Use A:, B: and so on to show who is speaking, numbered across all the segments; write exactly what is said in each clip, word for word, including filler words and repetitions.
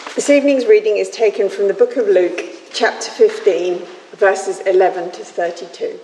A: This evening's reading is taken from the book of Luke, chapter fifteen, verses eleven to thirty-two.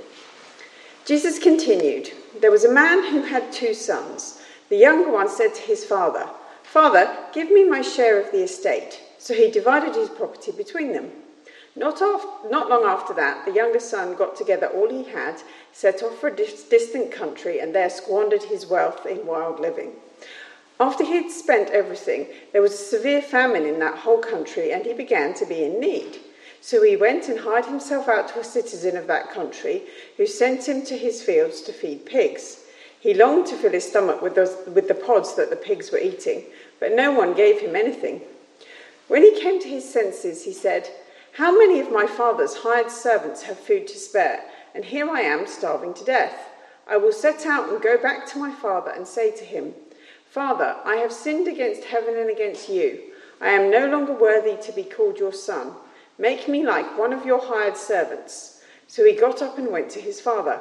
A: Jesus continued, "There was a man who had two sons. The younger one said to his father, 'Father, give me my share of the estate.' So he divided his property between them. Not, after, not long after that, the younger son got together all he had, set off for a dis- distant country, and there squandered his wealth in wild living. After he had spent everything, there was a severe famine in that whole country, and he began to be in need. So he went and hired himself out to a citizen of that country, who sent him to his fields to feed pigs. He longed to fill his stomach with, those, with the pods that the pigs were eating, but no one gave him anything. When he came to his senses, he said, 'How many of my father's hired servants have food to spare, and here I am starving to death? I will set out and go back to my father and say to him, Father, I have sinned against heaven and against you. I am no longer worthy to be called your son. Make me like one of your hired servants.' So he got up and went to his father.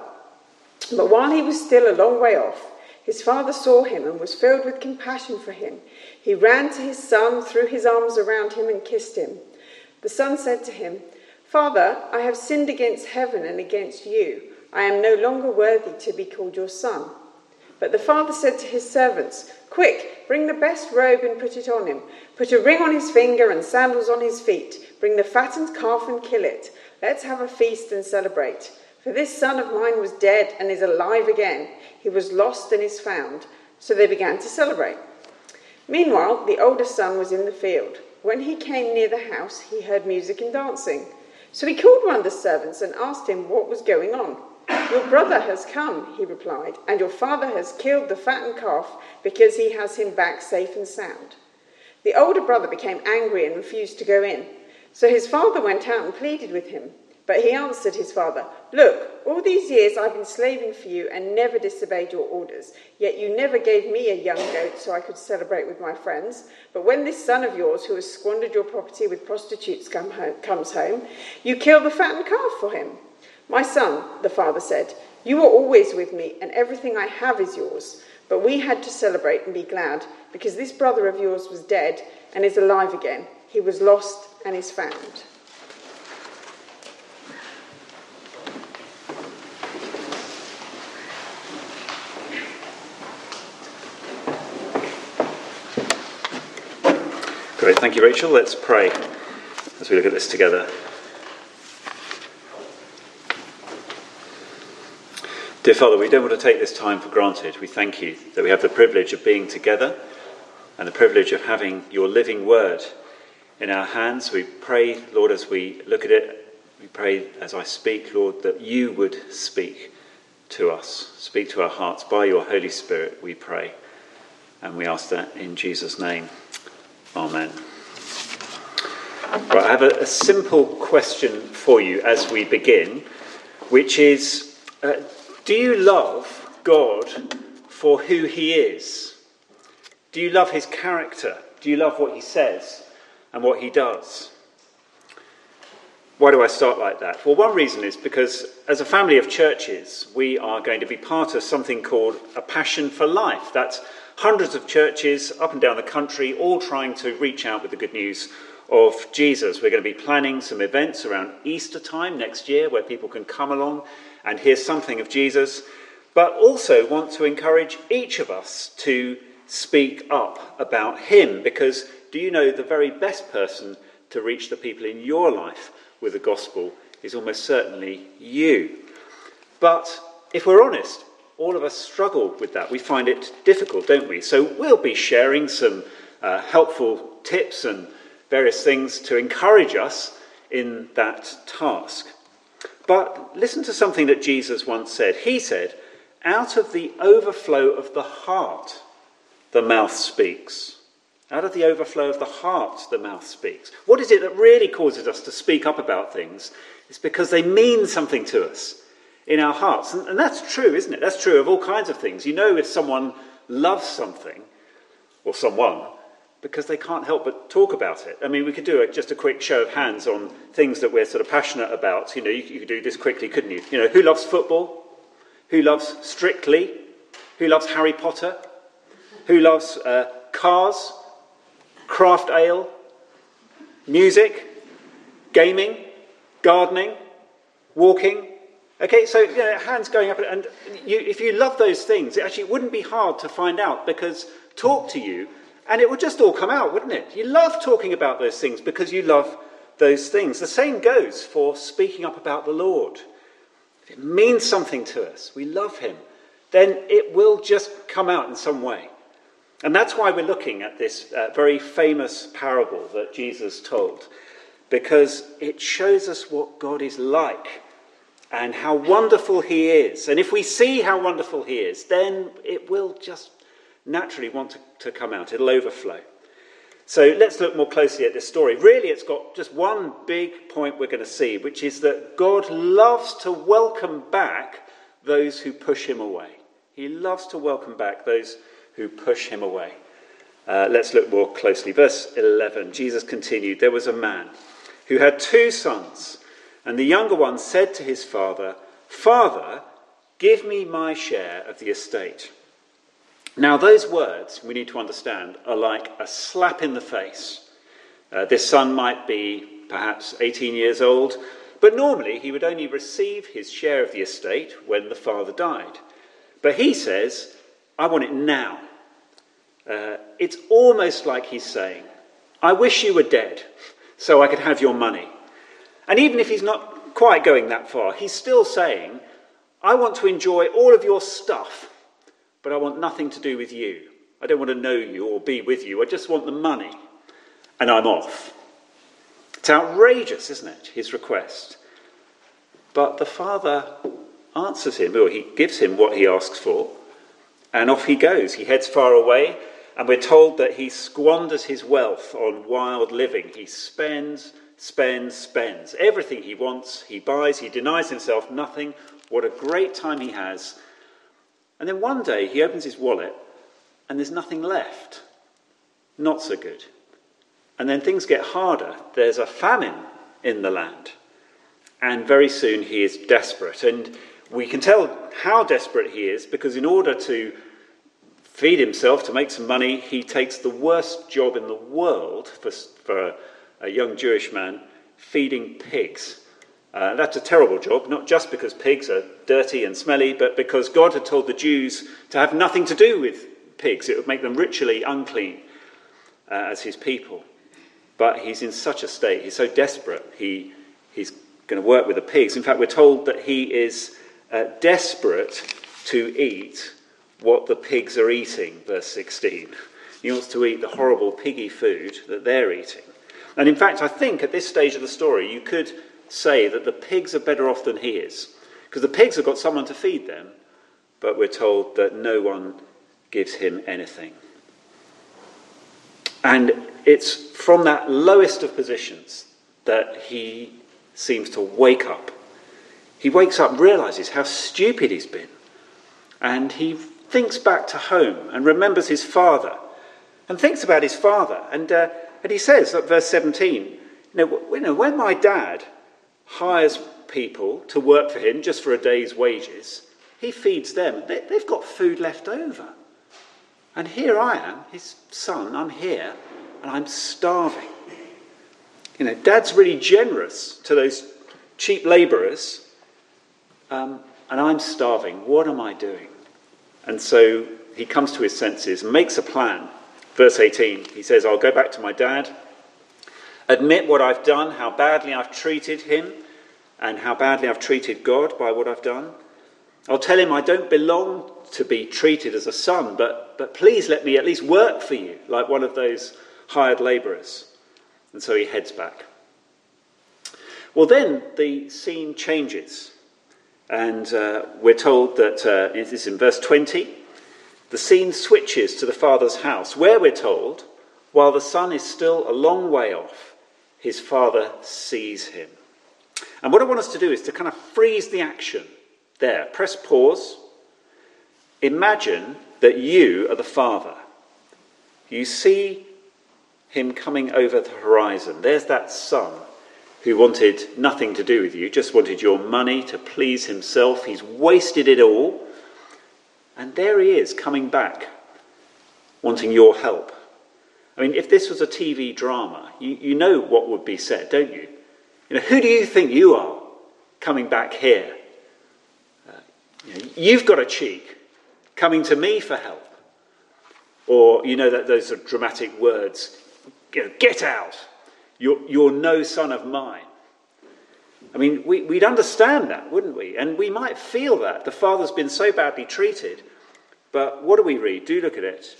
A: But while he was still a long way off, his father saw him and was filled with compassion for him. He ran to his son, threw his arms around him and kissed him. The son said to him, 'Father, I have sinned against heaven and against you. I am no longer worthy to be called your son.' But the father said to his servants, 'Quick, bring the best robe and put it on him. Put a ring on his finger and sandals on his feet. Bring the fattened calf and kill it. Let's have a feast and celebrate. For this son of mine was dead and is alive again. He was lost and is found.' So they began to celebrate. Meanwhile, the older son was in the field. When he came near the house, he heard music and dancing. So he called one of the servants and asked him what was going on. 'Your brother has come,' he replied, 'and your father has killed the fattened calf because he has him back safe and sound.' The older brother became angry and refused to go in. So his father went out and pleaded with him. But he answered his father, 'Look, all these years I've been slaving for you and never disobeyed your orders. Yet you never gave me a young goat so I could celebrate with my friends. But when this son of yours, who has squandered your property with prostitutes, come home, comes home, you kill the fattened calf for him.' 'My son,' the father said, 'you are always with me, and everything I have is yours. But we had to celebrate and be glad, because this brother of yours was dead and is alive again. He was lost and is found.'"
B: Great, thank you, Rachel. Let's pray as we look at this together. Dear Father, we don't want to take this time for granted. We thank you that we have the privilege of being together and the privilege of having your living word in our hands. We pray, Lord, as we look at it, we pray as I speak, Lord, that you would speak to us, speak to our hearts by your Holy Spirit, we pray. And we ask that in Jesus' name. Amen. Right, I have a, a simple question for you as we begin, which is, uh, do you love God for who he is? Do you love his character? Do you love what he says and what he does? Why do I start like that? Well, one reason is because as a family of churches, we are going to be part of something called a Passion for Life. That's hundreds of churches up and down the country, all trying to reach out with the good news of Jesus. We're going to be planning some events around Easter time next year where people can come along and hear something of Jesus, but also want to encourage each of us to speak up about him, because do you know the very best person to reach the people in your life with the gospel is almost certainly you. But if we're honest, all of us struggle with that. We find it difficult, don't we? So we'll be sharing some uh, helpful tips and various things to encourage us in that task. But listen to something that Jesus once said. He said, "Out of the overflow of the heart, the mouth speaks." Out of the overflow of the heart, the mouth speaks. What is it that really causes us to speak up about things? It's because they mean something to us in our hearts. And, and that's true, isn't it? That's true of all kinds of things. You know if someone loves something, or someone, because they can't help but talk about it. I mean, we could do a, just a quick show of hands on things that we're sort of passionate about. You know, you, you could do this quickly, couldn't you? You know, who loves football? Who loves Strictly? Who loves Harry Potter? Who loves uh, cars? Craft ale? Music, gaming, gardening, walking. Okay, so you know, hands going up, and you, if you love those things, it actually wouldn't be hard to find out, because talk to you, and it would just all come out, wouldn't it? You love talking about those things because you love those things. The same goes for speaking up about the Lord. If it means something to us, we love him, then it will just come out in some way. And that's why we're looking at this uh, very famous parable that Jesus told, because it shows us what God is like and how wonderful he is. And if we see how wonderful he is, then it will just naturally want to, to come out. It'll overflow. So let's look more closely at this story. Really, it's got just one big point we're going to see, which is that God loves to welcome back those who push him away. He loves to welcome back those who push him away. Uh, let's look more closely. Verse eleven, Jesus continued, "There was a man who had two sons, and the younger one said to his father, 'Father, give me my share of the estate.'" Now, those words, we need to understand, are like a slap in the face. Uh, this son might be perhaps eighteen years old, but normally he would only receive his share of the estate when the father died. But he says, "I want it now." Uh, it's almost like he's saying, "I wish you were dead so I could have your money." And even if he's not quite going that far, he's still saying, "I want to enjoy all of your stuff, but I want nothing to do with you. I don't want to know you or be with you. I just want the money, and I'm off." It's outrageous, isn't it, his request? But the father answers him, or he gives him what he asks for, and off he goes. He heads far away, and we're told that he squanders his wealth on wild living. He spends, spends, spends. Everything he wants, he buys. He denies himself nothing. What a great time he has. And then one day he opens his wallet and there's nothing left. Not so good. And then things get harder. There's a famine in the land. And very soon he is desperate. And we can tell how desperate he is because in order to feed himself, to make some money, he takes the worst job in the world for, for a, a young Jewish man, feeding pigs. Uh, that's a terrible job, not just because pigs are dirty and smelly, but because God had told the Jews to have nothing to do with pigs. It would make them ritually unclean uh, as his people. But he's in such a state, he's so desperate, he he's going to work with the pigs. In fact, we're told that he is uh, desperate to eat what the pigs are eating, verse sixteen. He wants to eat the horrible piggy food that they're eating. And in fact, I think at this stage of the story, you could say that the pigs are better off than he is. Because the pigs have got someone to feed them, but we're told that no one gives him anything. And it's from that lowest of positions that he seems to wake up. He wakes up and realises how stupid he's been. And he thinks back to home and remembers his father and thinks about his father. And uh, and he says, at verse seventeen, you know, you know, when my dad hires people to work for him just for a day's wages, he feeds them. They, they've got food left over. And here I am, his son, I'm here, and I'm starving. You know, Dad's really generous to those cheap labourers, um, and I'm starving. What am I doing? And so he comes to his senses and makes a plan. Verse eighteen, he says, I'll go back to my dad, admit what I've done, how badly I've treated him, and how badly I've treated God by what I've done. I'll tell him I don't belong to be treated as a son, but, but please let me at least work for you, like one of those hired labourers. And so he heads back. Well, then the scene changes. And uh, we're told that, uh, it is in verse twenty, the scene switches to the father's house, where we're told, while the son is still a long way off, his father sees him. And what I want us to do is to kind of freeze the action there. Press pause. Imagine that you are the father. You see him coming over the horizon. There's that son who wanted nothing to do with you, just wanted your money to please himself. He's wasted it all. And there he is coming back, wanting your help. I mean, if this was a T V drama, you, you know what would be said, don't you? You know, who do you think you are coming back here? Uh, you know, you've got a cheek coming to me for help. Or, you know, that those are dramatic words, you know, get out, you're, you're no son of mine. I mean, we, we'd understand that, wouldn't we? And we might feel that. The father's been so badly treated. But what do we read? Do look at it.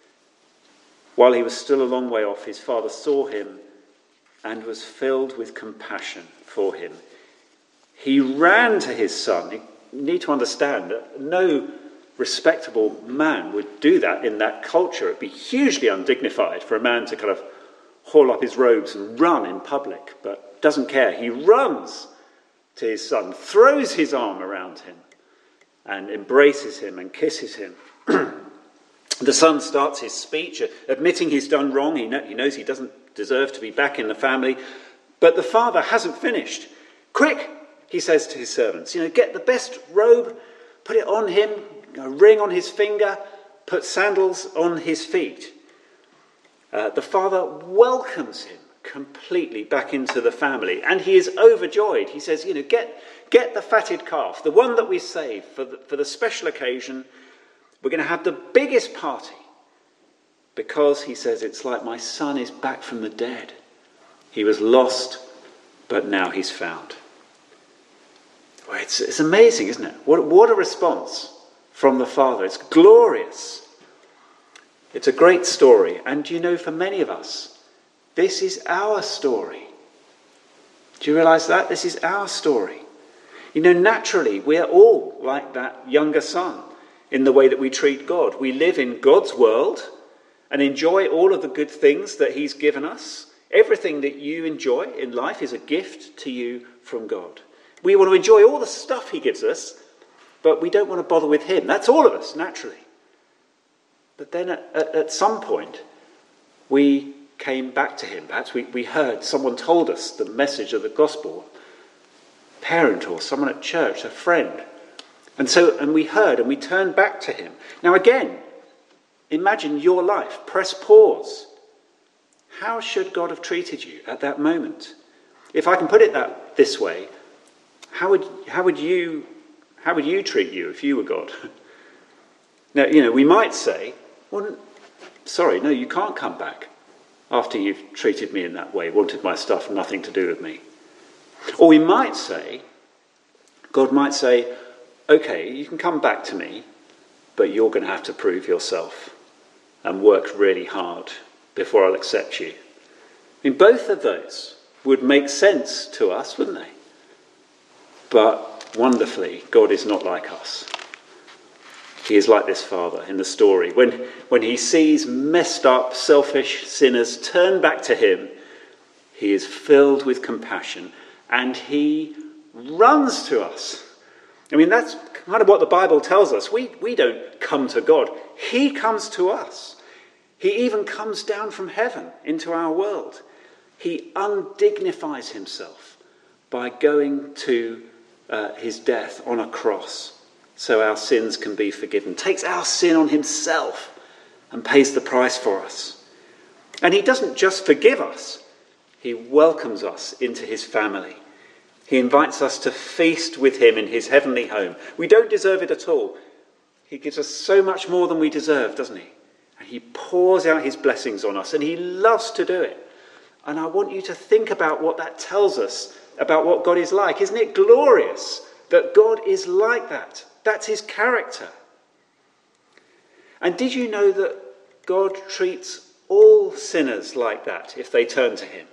B: While he was still a long way off, his father saw him and was filled with compassion for him. He ran to his son. You need to understand that no respectable man would do that in that culture. It'd be hugely undignified for a man to kind of haul up his robes and run in public, but doesn't care. He runs to his son, throws his arm around him and embraces him and kisses him. The son starts his speech, admitting he's done wrong. He, know, he knows he doesn't deserve to be back in the family, but the father hasn't finished. Quick, he says to his servants, you know, get the best robe, put it on him, a ring on his finger, put sandals on his feet. Uh, the father welcomes him completely back into the family, and he is overjoyed. He says, you know, get get the fatted calf, the one that we saved for the, for the special occasion. We're going to have the biggest party because, he says, it's like my son is back from the dead. He was lost, but now he's found. Well, it's, it's amazing, isn't it? What, what a response from the father. It's glorious. It's a great story. And you know, for many of us, this is our story. Do you realise that? This is our story. You know, naturally, we're all like that younger son in the way that we treat God. We live in God's world and enjoy all of the good things that he's given us. Everything that you enjoy in life is a gift to you from God. We want to enjoy all the stuff he gives us, but we don't want to bother with him. That's all of us, naturally. But then at, at, at some point, we came back to him. Perhaps we, we heard, someone told us the message of the gospel, a parent or someone at church, a friend. And so, and we heard and we turned back to him. Now again, imagine your life. Press pause. How should God have treated you at that moment? If I can put it that this way, how would how would you how would you treat you if you were God? Now, you know, we might say, well, sorry, no, you can't come back after you've treated me in that way, wanted my stuff, nothing to do with me. Or we might say, God might say, okay, you can come back to me, but you're going to have to prove yourself and work really hard before I'll accept you. I mean, both of those would make sense to us, wouldn't they? But wonderfully, God is not like us. He is like this father in the story. When, when he sees messed up, selfish sinners turn back to him, he is filled with compassion and he runs to us. I mean, that's kind of what the Bible tells us. We, we don't come to God. He comes to us. He even comes down from heaven into our world. He undignifies himself by going to uh, his death on a cross so our sins can be forgiven. Takes our sin on himself and pays the price for us. And he doesn't just forgive us. He welcomes us into his family. He invites us to feast with him in his heavenly home. We don't deserve it at all. He gives us so much more than we deserve, doesn't he? And he pours out his blessings on us, and he loves to do it. And I want you to think about what that tells us about what God is like. Isn't it glorious that God is like that? That's his character. And did you know that God treats all sinners like that if they turn to him?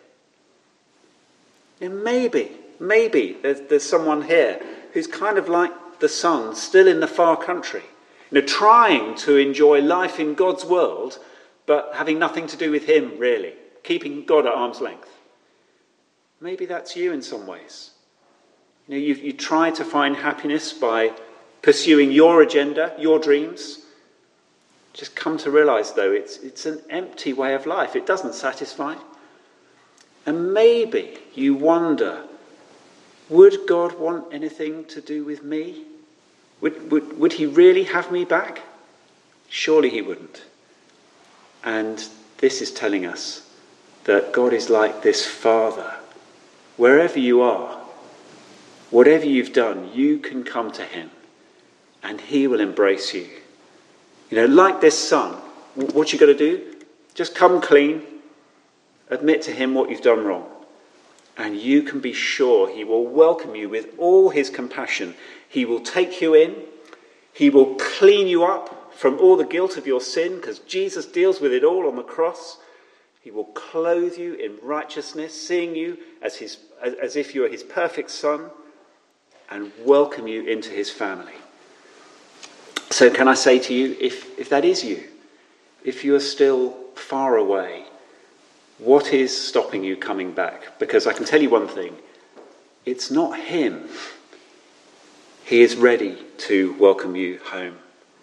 B: And maybe... Maybe there's, there's someone here who's kind of like the son, still in the far country, you know, trying to enjoy life in God's world, but having nothing to do with him, really, keeping God at arm's length. Maybe that's you in some ways. You know, you, you try to find happiness by pursuing your agenda, your dreams. Just come to realise, though, it's, it's an empty way of life. It doesn't satisfy. And maybe you wonder, would God want anything to do with me? Would, would, would he really have me back? Surely he wouldn't. And this is telling us that God is like this Father. Wherever you are, whatever you've done, you can come to him and he will embrace you. You know, like this son, what you got to do? Just come clean, admit to him what you've done wrong, and you can be sure he will welcome you with all his compassion. He will take you in. He will clean you up from all the guilt of your sin, because Jesus deals with it all on the cross. He will clothe you in righteousness, seeing you as his as, as if you are his perfect son, and welcome you into his family. So can I say to you, if, if that is you, if you are still far away, what is stopping you coming back? Because I can tell you one thing, it's not him. He is ready to welcome you home.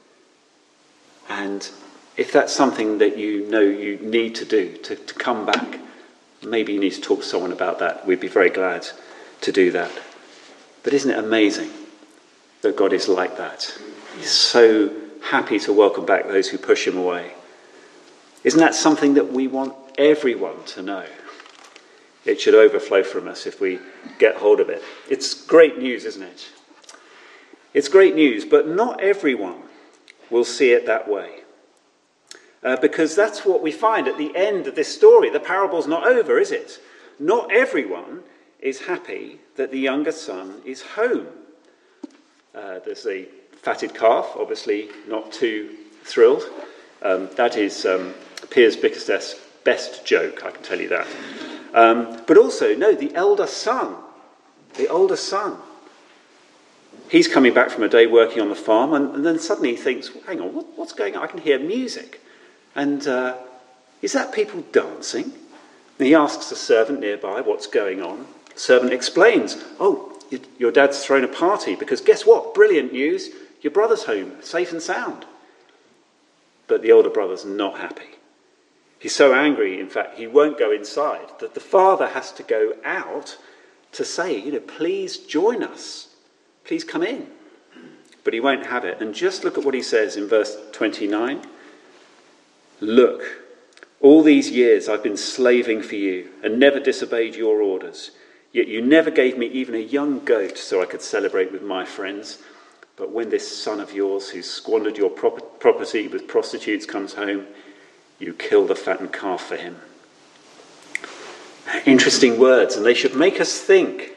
B: And if that's something that you know you need to do, to, to come back, maybe you need to talk to someone about that. We'd be very glad to do that. But isn't it amazing that God is like that? He's so happy to welcome back those who push him away. Isn't that something that we want everyone to know? It should overflow from us if we get hold of it. It's great news, isn't it? It's great news, but not everyone will see it that way. Uh, because that's what we find at the end of this story. The parable's not over, is it? Not everyone is happy that the younger son is home. Uh, there's a fatted calf, obviously not too thrilled. Um, that is um, Piers Bickersteth's best joke, I can tell you that. Um, but also, no, the elder son, the older son. He's coming back from a day working on the farm, and, and then suddenly he thinks, hang on, what, what's going on? I can hear music. And uh, is that people dancing? And he asks the servant nearby what's going on. The servant explains, oh, your dad's thrown a party, because guess what? Brilliant news. Your brother's home, safe and sound. But the older brother's not happy. He's so angry, in fact, he won't go inside, that the father has to go out to say, you know, please join us. Please come in. But he won't have it. And just look at what he says in verse twenty-nine. Look, all these years I've been slaving for you and never disobeyed your orders. Yet you never gave me even a young goat so I could celebrate with my friends. But when this son of yours, who's squandered your prop- property with prostitutes, comes home, you kill the fattened calf for him. Interesting words, and they should make us think.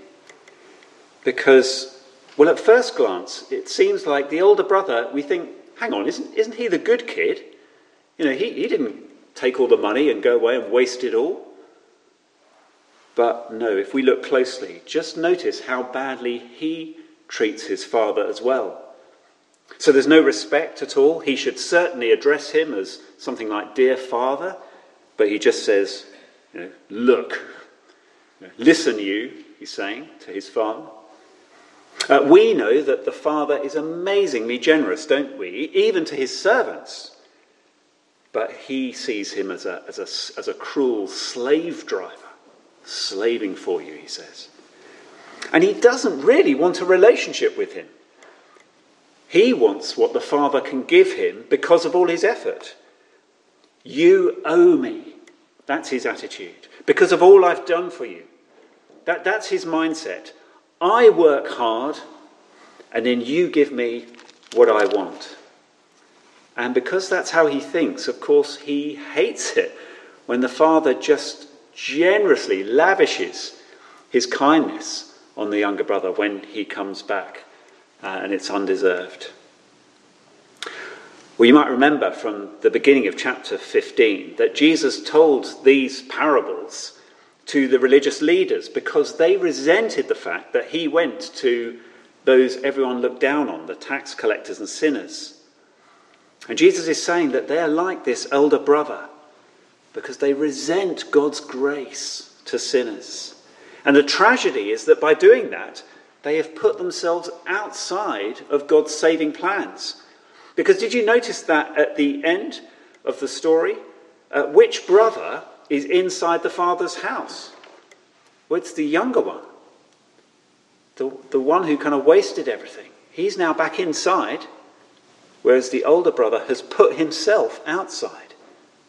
B: Because, well, at first glance, it seems like the older brother, we think, hang on, isn't, isn't he the good kid? You know, he, he didn't take all the money and go away and waste it all. But no, if we look closely, just notice how badly he treats his father as well. So there's no respect at all. He should certainly address him as something like dear father, but he just says, you know, look, you know, listen you, he's saying to his father. Uh, we know that the father is amazingly generous, don't we? Even to his servants. But he sees him as a, as a, as a cruel slave driver, slaving for you, he says. And he doesn't really want a relationship with him. He wants what the father can give him because of all his effort. You owe me. That's his attitude. Because of all I've done for you. That, that's his mindset. I work hard, and then you give me what I want. And because that's how he thinks, of course, he hates it when the father just generously lavishes his kindness on the younger brother when he comes back, uh, and it's undeserved. Well, you might remember from the beginning of chapter fifteen that Jesus told these parables to the religious leaders because they resented the fact that he went to those everyone looked down on, the tax collectors and sinners. And Jesus is saying that they're like this elder brother because they resent God's grace to sinners. And the tragedy is that by doing that, they have put themselves outside of God's saving plans. Because did you notice that at the end of the story? Uh, which brother is inside the father's house? Well, it's the younger one. The, the one who kind of wasted everything. He's now back inside, whereas the older brother has put himself outside.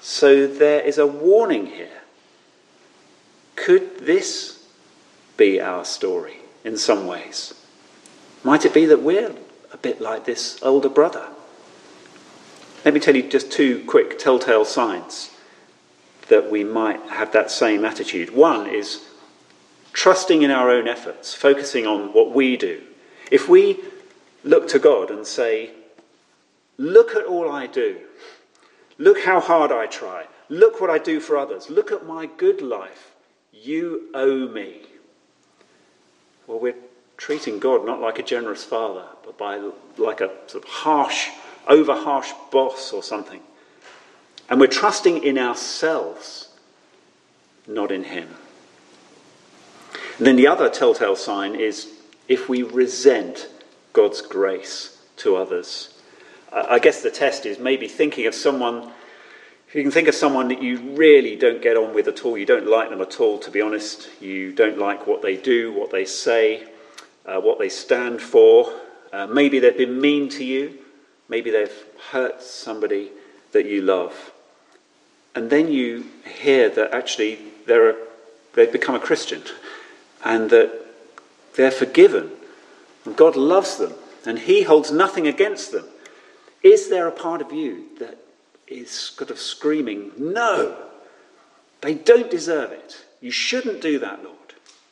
B: So there is a warning here. Could this be our story in some ways? Might it be that we're a bit like this older brother? Let me tell you just two quick telltale signs that we might have that same attitude. One is trusting in our own efforts, focusing on what we do. If we look to God and say, look at all I do, look how hard I try, look what I do for others, look at my good life, you owe me. Well, we're treating God not like a generous father, but by like a sort of harsh, over harsh boss or something. And we're trusting in ourselves, not in him. And then the other telltale sign is if we resent God's grace to others. I guess the test is maybe thinking of someone, if you can think of someone that you really don't get on with at all, you don't like them at all, to be honest, you don't like what they do, what they say, uh, what they stand for. Uh, maybe they've been mean to you. Maybe they've hurt somebody that you love. And then you hear that actually they're a, they've become a Christian and that they're forgiven and God loves them and he holds nothing against them. Is there a part of you that is sort of screaming, no, they don't deserve it. You shouldn't do that, Lord.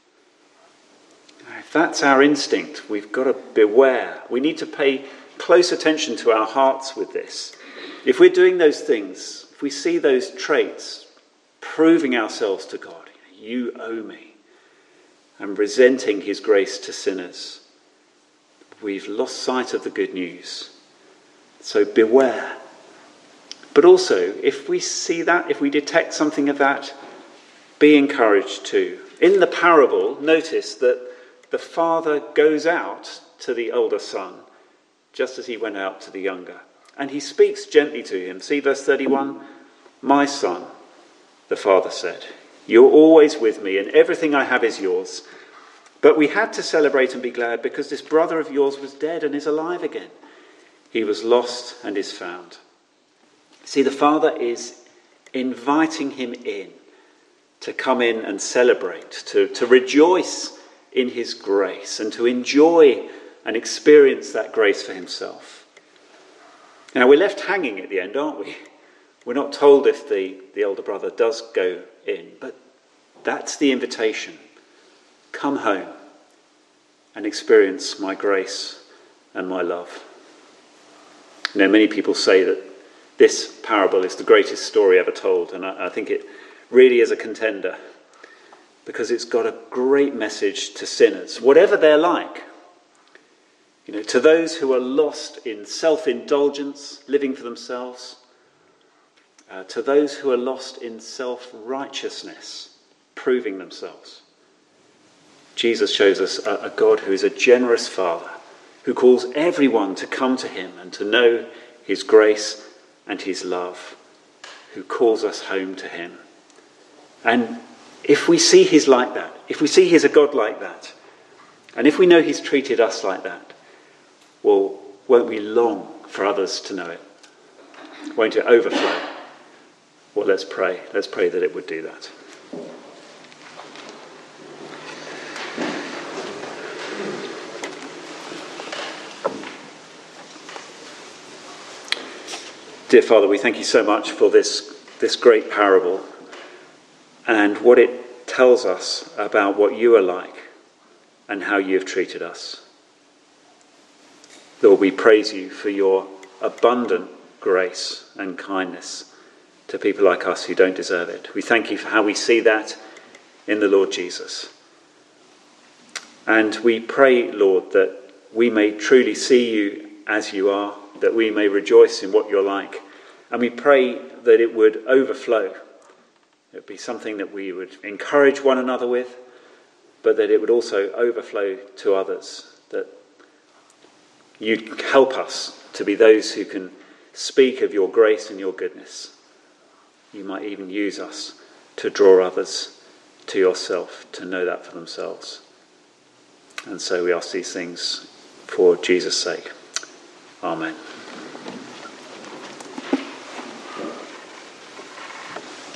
B: If that's our instinct, we've got to beware. We need to pay close attention to our hearts with this. If we're doing those things, if we see those traits, proving ourselves to God, you owe me, and resenting his grace to sinners, we've lost sight of the good news. So beware. But also, if we see that, if we detect something of that, be encouraged too. In the parable, notice that the father goes out to the older son, just as he went out to the younger. And he speaks gently to him. See verse thirty-one? My son, the father said, you're always with me and everything I have is yours. But we had to celebrate and be glad because this brother of yours was dead and is alive again. He was lost and is found. See, the father is inviting him in to come in and celebrate, to, to rejoice in his grace and to enjoy and experience that grace for himself. Now, we're left hanging at the end, aren't we? We're not told if the, the elder brother does go in, but that's the invitation. Come home and experience my grace and my love. You know, many people say that this parable is the greatest story ever told, and I, I think it really is a contender because it's got a great message to sinners, whatever they're like. You know, to those who are lost in self-indulgence, living for themselves, uh, to those who are lost in self-righteousness, proving themselves. Jesus shows us a, a God who is a generous Father, who calls everyone to come to him and to know his grace and his love, who calls us home to him. And if we see he's like that, if we see he's a God like that, and if we know he's treated us like that, well, won't we long for others to know it? Won't it overflow? Well, let's pray. Let's pray that it would do that. Dear Father, we thank you so much for this, this great parable and what it tells us about what you are like and how you have treated us. Lord, we praise you for your abundant grace and kindness to people like us who don't deserve it. We thank you for how we see that in the Lord Jesus. And we pray, Lord, that we may truly see you as you are, that we may rejoice in what you're like. And we pray that it would overflow. It would be something that we would encourage one another with, but that it would also overflow to others, that you'd help us to be those who can speak of your grace and your goodness. You might even use us to draw others to yourself, to know that for themselves. And so we ask these things for Jesus' sake. Amen.